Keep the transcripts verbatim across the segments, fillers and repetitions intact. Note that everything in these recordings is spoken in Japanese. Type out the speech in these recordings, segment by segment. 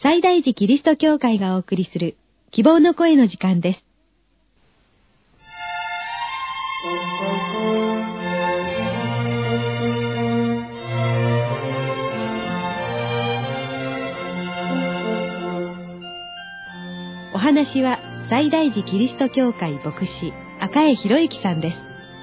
西大寺キリスト教会がお送りする希望の声の時間です。お話は西大寺キリスト教会牧師赤江博之さんです。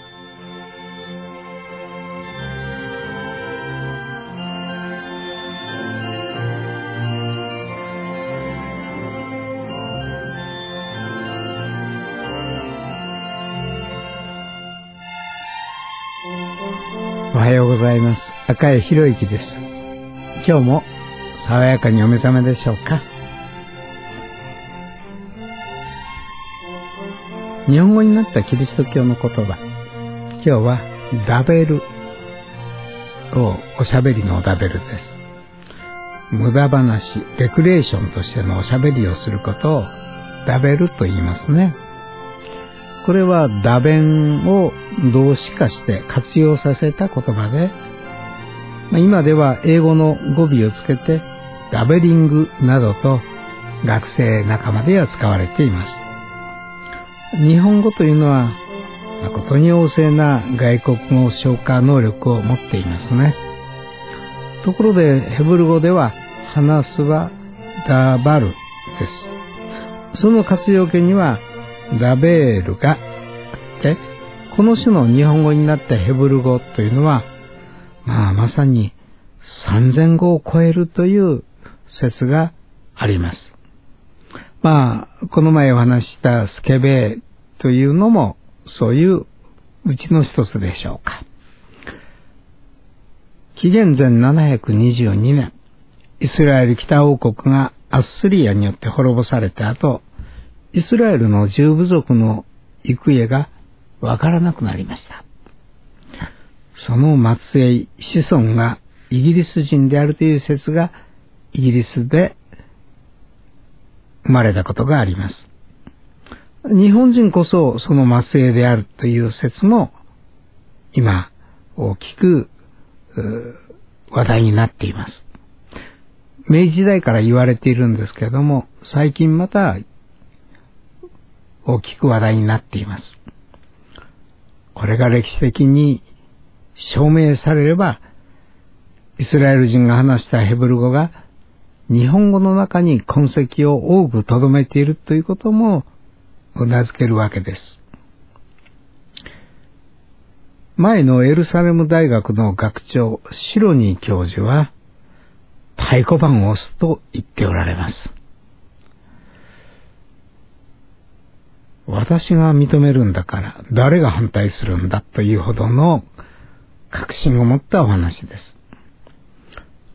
おはようございます。赤江博之です。今日も爽やかにお目覚めでしょうか。日本語になったキリスト教の言葉、今日はダベルをおしゃべりのダベルです。無駄話、レクレーションとしてのおしゃべりをすることをダベルと言いますね。これはダ弁を動詞化して活用させた言葉で、今では英語の語尾をつけてダベリングなどと学生仲間では使われています。日本語というのは誠に旺盛な外国語消化能力を持っていますね。ところでヘブル語では話すはダバルです。その活用形にはダベールがあって、この種の日本語になったヘブル語というのは、まあまさにさんぜん語を超えるという説があります。まあ、この前お話ししたスケベというのもそういううちの一つでしょうか。紀元前ななひゃくにじゅうにねん、イスラエル北王国がアッスリアによって滅ぼされた後、イスラエルの十部族の行方がわからなくなりました。その末裔、子孫がイギリス人であるという説がイギリスで生まれたことがあります。日本人こそその末裔であるという説も今大きく話題になっています。明治時代から言われているんですけれども、最近また大きく話題になっています。これが歴史的に証明されれば、イスラエル人が話したヘブル語が日本語の中に痕跡を多く留めているということもうなずけるわけです。前のエルサレム大学の学長シロニー教授は、太鼓判を押すと言っておられます。私が認めるんだから誰が反対するんだというほどの確信を持ったお話です。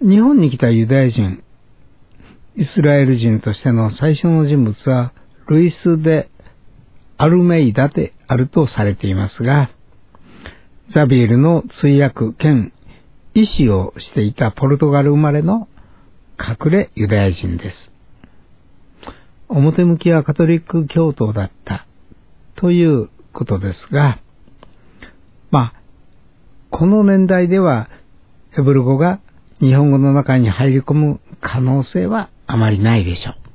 日本に来たユダヤ人、イスラエル人としての最初の人物はルイス・デ・アルメイダであるとされていますが、ザビエルの通訳兼医師をしていたポルトガル生まれの隠れユダヤ人です。表向きはカトリック教徒だったということですが、まあ、この年代ではヘブル語が日本語の中に入り込む可能性はあまりないでしょう。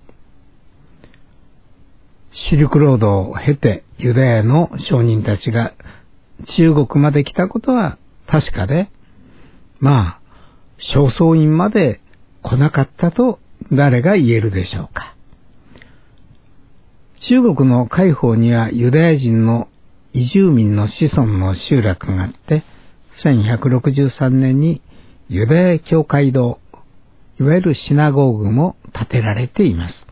シルクロードを経てユダヤの商人たちが中国まで来たことは確かで、まあ、正倉院まで来なかったと誰が言えるでしょうか。中国の海方にはユダヤ人の移住民の子孫の集落があって、せんひゃくろくじゅうさんねんにユダヤ教会堂、いわゆるシナゴーグも建てられています。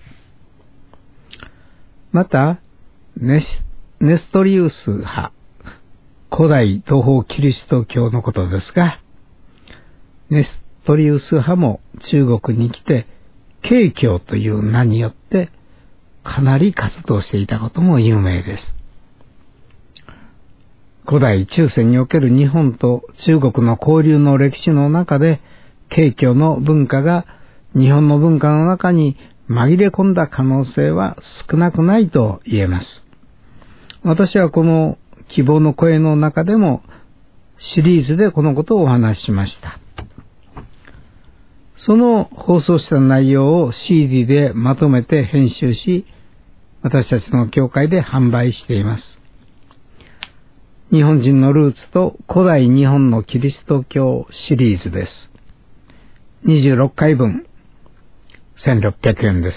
また、ネス、ネストリウス派、古代東方キリスト教のことですが、ネストリウス派も中国に来て、慶教という名によってかなり活動していたことも有名です。古代中世における日本と中国の交流の歴史の中で、慶教の文化が日本の文化の中に紛れ込んだ可能性は少なくないと言えます。私はこの希望の声の中でもシリーズでこのことをお話ししました。 その放送した内容を シーディー でまとめて編集し、私たちの教会で販売しています。日本人のルーツと古代日本のキリスト教シリーズです。にじゅうろっかいぶん、せんろっぴゃくえんです。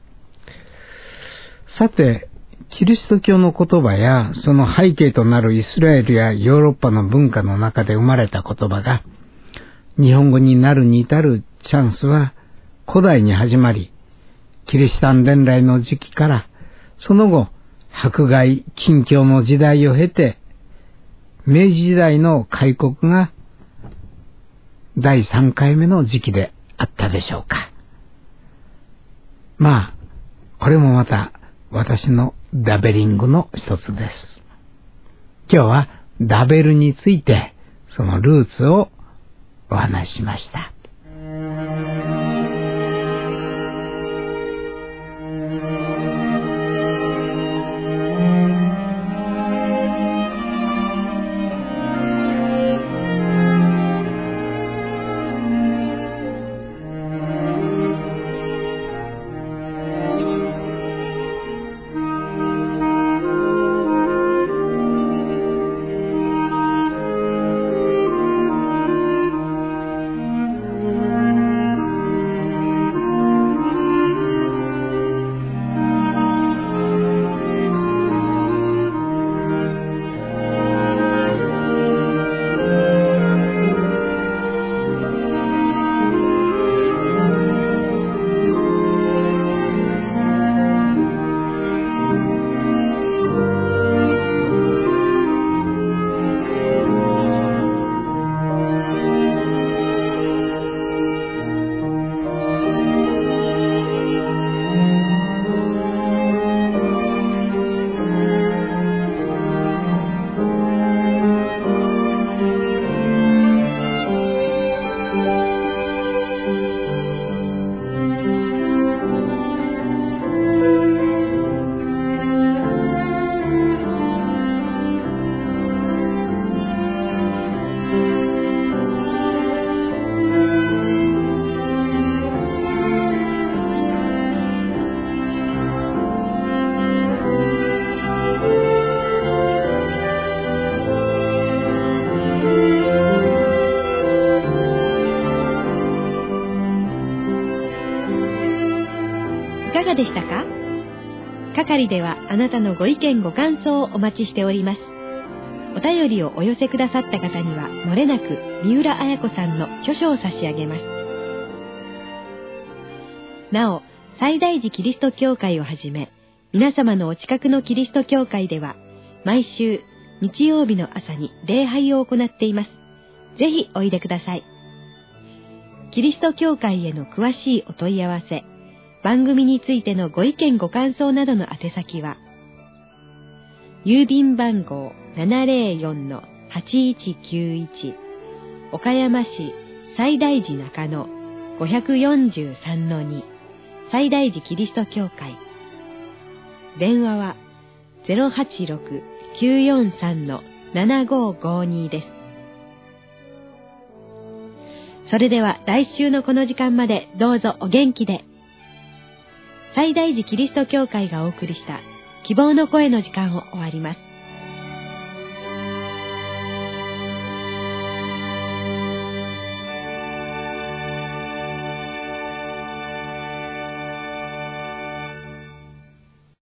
さて、キリスト教の言葉やその背景となるイスラエルやヨーロッパの文化の中で生まれた言葉が日本語になるに至るチャンスは古代に始まり、キリシタン伝来の時期からその後迫害禁教の時代を経て明治時代の開国がだいさんかいめの時期であったでしょうか。まあこれもまた私のダベリングの一つです。今日はダベルについてそのルーツをお話ししました。 いかがでしたか？係ではあなたのご意見ご感想をお待ちしております。お便りをお寄せくださった方にはもれなく三浦綾子さんの著書を差し上げます。なお、西大寺キリスト教会をはじめ皆様のお近くのキリスト教会では毎週日曜日の朝に礼拝を行っています。ぜひおいでください。キリスト教会への詳しいお問い合わせ、番組についてのご意見ご感想などの宛先は、郵便番号 ななぜろよんのはちいちきゅういち 岡山市西大寺中野 ごよんさんのに 西大寺キリスト教会。電話は ゼロはちろく きゅうよんさんのななごごに です。それでは来週のこの時間までどうぞお元気で。西大寺キリスト教会がお送りした希望の声の時間を終わります。